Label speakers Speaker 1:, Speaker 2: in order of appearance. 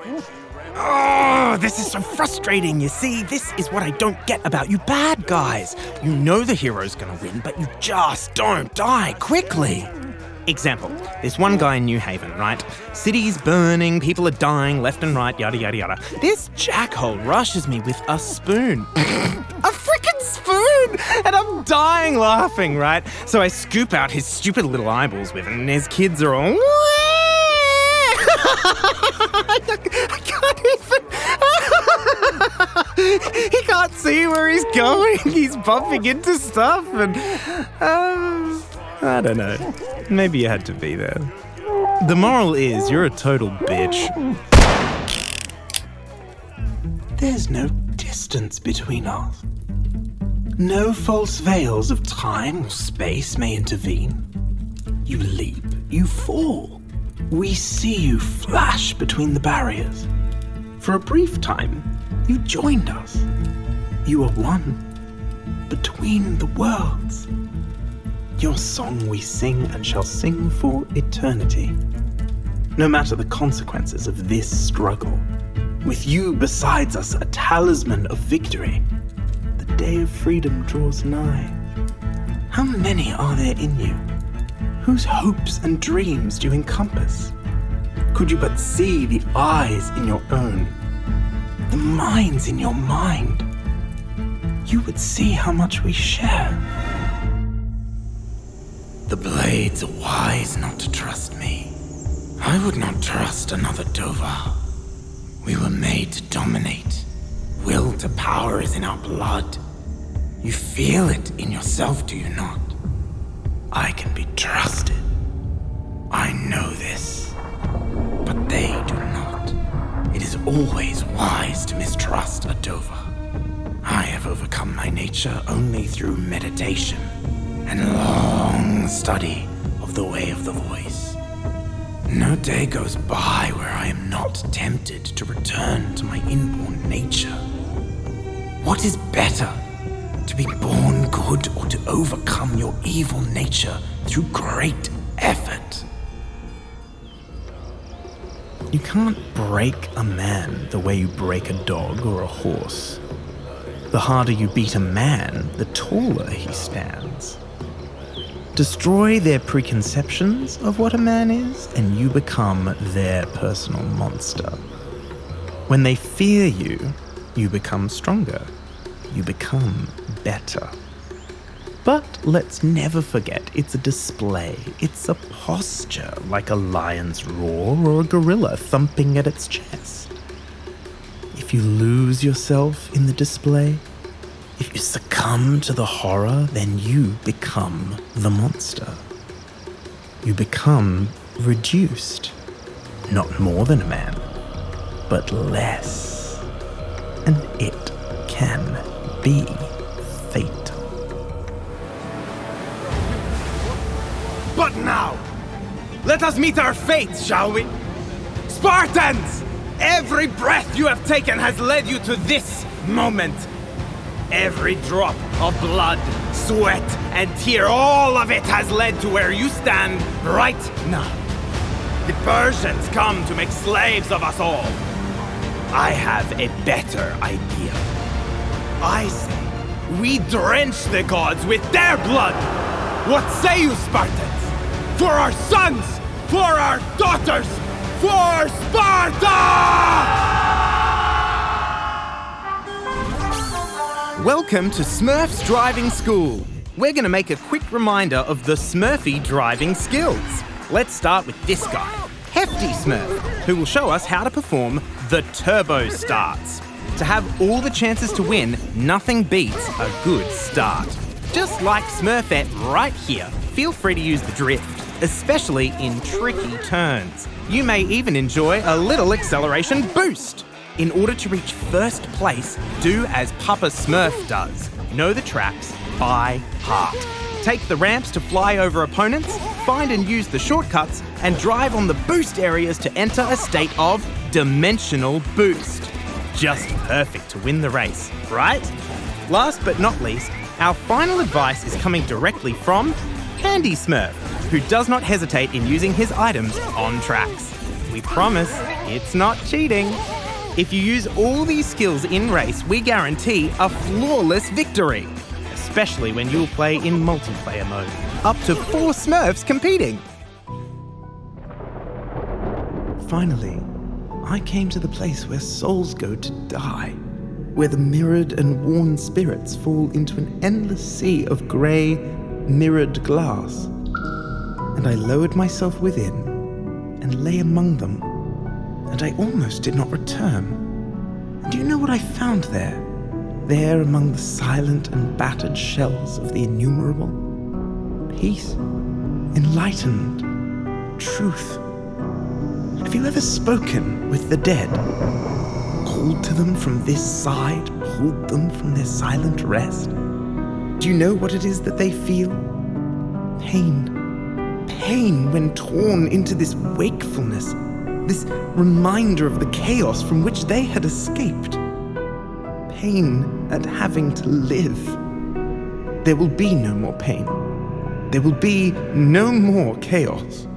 Speaker 1: Oh, this is so frustrating. You see, this is what I don't get about you bad guys. You know the hero's gonna win, but you just don't die quickly. Example, there's one guy in New Haven, right? City's burning, people are dying left and right, yada, yada, yada. This jackhole rushes me with a spoon. A freaking spoon! And I'm dying laughing, right? So I scoop out his stupid little eyeballs with it, and his kids are all... I can't even... He can't see where he's going. He's bumping into stuff and... I don't know. Maybe you had to be there. The moral is, you're a total bitch. There's no distance between us. No false veils of time or space may intervene. You leap, you fall. We see you flash between the barriers. For a brief time, you joined us. You are one between the worlds. Your song we sing and shall sing for eternity. No matter the consequences of this struggle, with you besides us, a talisman of victory, the day of freedom draws nigh. How many are there in you? Whose hopes and dreams do you encompass? Could you but see the eyes in your own, the minds in your mind, you would see how much we share. The blades are wise not to trust me. I would not trust another Dova. We were made to dominate. Will to power is in our blood. You feel it in yourself, do you not? I can be trusted. I know this. But they do not. It is always wise to mistrust a Dova. I have overcome my nature only through meditation and long study of the way of the voice. No day goes by where I am not tempted to return to my inborn nature. What is better, to be born good or to overcome your evil nature through great effort? You can't break a man the way you break a dog or a horse. The harder you beat a man, the taller he stands. Destroy their preconceptions of what a man is, and you become their personal monster. When they fear you, you become stronger. You become better. But let's never forget, it's a display. It's a posture, like a lion's roar or a gorilla thumping at its chest. If you lose yourself in the display, if you succumb to the horror, then you become the monster. You become reduced. Not more than a man, but less. And it can be fatal. But now, let us meet our fate, shall we? Spartans! Every breath you have taken has led you to this moment. Every drop of blood, sweat, and tear, all of it has led to where you stand right now. The Persians come to make slaves of us all. I have a better idea. I say we drench the gods with their blood. What say you, Spartans? For our sons, for our daughters, for Sparta! Welcome to Smurf's Driving School. We're going to make a quick reminder of the Smurfy driving skills. Let's start with this guy, Hefty Smurf, who will show us how to perform the turbo starts. To have all the chances to win, nothing beats a good start. Just like Smurfette right here, feel free to use the drift, especially in tricky turns. You may even enjoy a little acceleration boost. In order to reach first place, do as Papa Smurf does. Know the tracks by heart. Take the ramps to fly over opponents, find and use the shortcuts, and drive on the boost areas to enter a state of dimensional boost. Just perfect to win the race, right? Last but not least, our final advice is coming directly from Candy Smurf, who does not hesitate in using his items on tracks. We promise it's not cheating. If you use all these skills in race, we guarantee a flawless victory. Especially when you'll play in multiplayer mode. Up to 4 Smurfs competing. Finally, I came to the place where souls go to die, where the mirrored and worn spirits fall into an endless sea of grey, mirrored glass. And I lowered myself within and lay among them, and I almost did not return. And do you know what I found there? There among the silent and battered shells of the innumerable? Peace, enlightenment, truth. Have you ever spoken with the dead? Called to them from this side, pulled them from their silent rest? Do you know what it is that they feel? Pain. Pain when torn into this wakefulness, this reminder of the chaos from which they had escaped. Pain at having to live. There will be no more pain. There will be no more chaos.